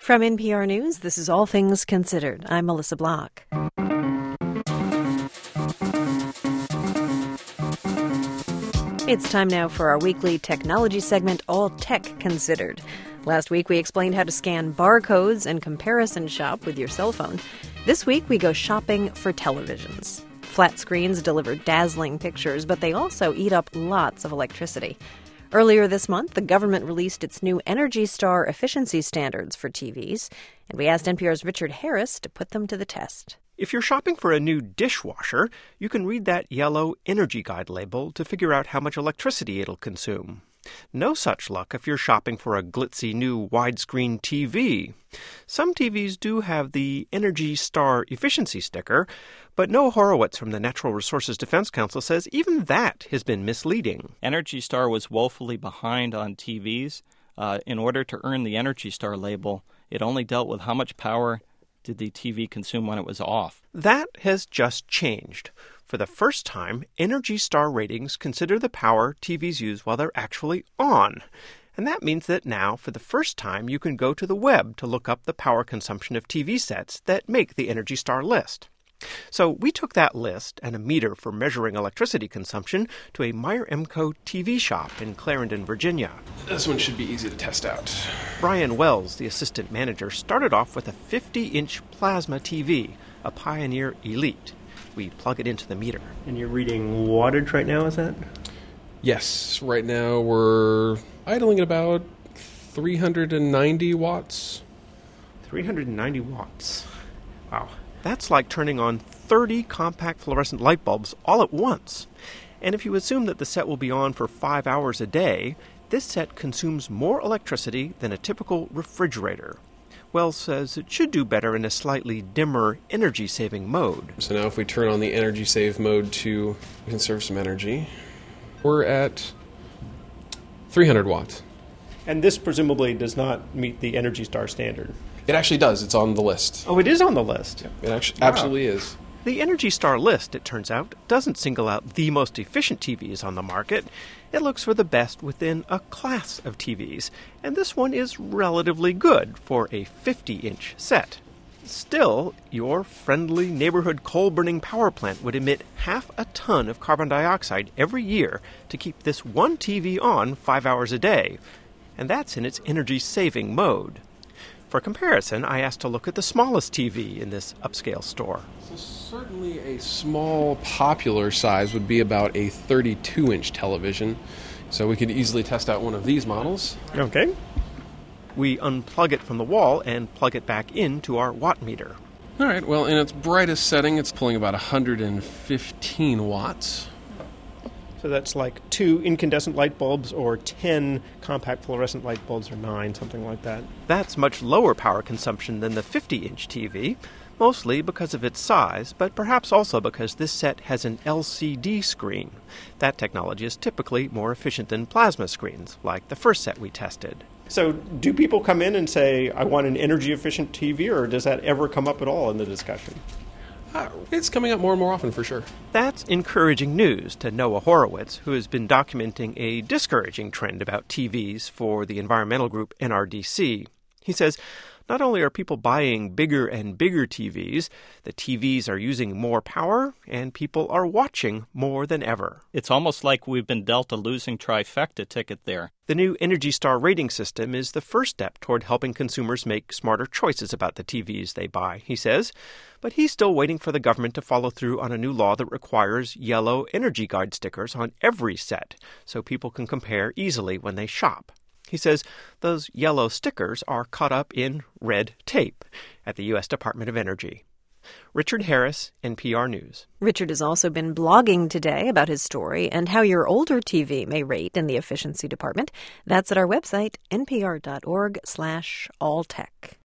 From NPR News, this is All Things Considered. I'm Melissa Block. It's time now for our weekly technology segment, All Tech Considered. Last week, we explained how to scan barcodes and comparison shop with your cell phone. This week, we go shopping for televisions. Flat screens deliver dazzling pictures, but they also eat up lots of electricity. Earlier this month, the government released its new Energy Star efficiency standards for TVs, and we asked NPR's Richard Harris to put them to the test. If you're shopping for a new dishwasher, you can read that yellow Energy Guide label to figure out how much electricity it'll consume. No such luck if you're shopping for a glitzy new widescreen TV. Some TVs do have the Energy Star efficiency sticker, but Noah Horowitz from the Natural Resources Defense Council says even that has been misleading. Energy Star was woefully behind on TVs. In order to earn the Energy Star label, it only dealt with how much power did the TV consume when it was off. That has just changed. For the first time, Energy Star ratings consider the power TVs use while they're actually on. And that means that now, for the first time, you can go to the web to look up the power consumption of TV sets that make the Energy Star list. So we took that list and a meter for measuring electricity consumption to a Meyer Emco TV shop in Clarendon, Virginia. This one should be easy to test out. Brian Wells, the assistant manager, started off with a 50-inch plasma TV, a Pioneer Elite. We plug it into the meter. And you're reading wattage right now, is that? Yes, right now we're idling at about 390 watts. 390 watts. Wow. That's like turning on 30 compact fluorescent light bulbs all at once. And if you assume that the set will be on for 5 hours a day, this set consumes more electricity than a typical refrigerator. Wells says it should do better in a slightly dimmer energy-saving mode. So now if we turn on the energy save mode to conserve some energy, we're at 300 watts. And this presumably does not meet the Energy Star standard. It actually does. It's on the list. Oh, it is on the list. It actually absolutely is. The Energy Star list, it turns out, doesn't single out the most efficient TVs on the market. It looks for the best within a class of TVs, and this one is relatively good for a 50-inch set. Still, your friendly neighborhood coal-burning power plant would emit half a ton of carbon dioxide every year to keep this one TV on 5 hours a day, and that's in its energy-saving mode. For comparison, I asked to look at the smallest TV in this upscale store. So certainly a small popular size would be about a 32-inch television. So we could easily test out one of these models. Okay. We unplug it from the wall and plug it back into our watt meter. All right, well, in its brightest setting, it's pulling about 115 watts. So that's like 2 incandescent light bulbs or 10 compact fluorescent light bulbs or 9, something like that. That's much lower power consumption than the 50-inch TV, mostly because of its size, but perhaps also because this set has an LCD screen. That technology is typically more efficient than plasma screens, like the first set we tested. So do people come in and say, I want an energy-efficient TV, or does that ever come up at all in the discussion? It's coming up more and more often, for sure. That's encouraging news to Noah Horowitz, who has been documenting a discouraging trend about TVs for the environmental group NRDC. He says, not only are people buying bigger and bigger TVs, the TVs are using more power, and people are watching more than ever. It's almost like we've been dealt a losing trifecta ticket there. The new Energy Star rating system is the first step toward helping consumers make smarter choices about the TVs they buy, he says. But he's still waiting for the government to follow through on a new law that requires yellow Energy Guide stickers on every set, so people can compare easily when they shop. He says those yellow stickers are caught up in red tape at the U.S. Department of Energy. Richard Harris, NPR News. Richard has also been blogging today about his story and how your older TV may rate in the efficiency department. That's at our website, npr.org/alltech.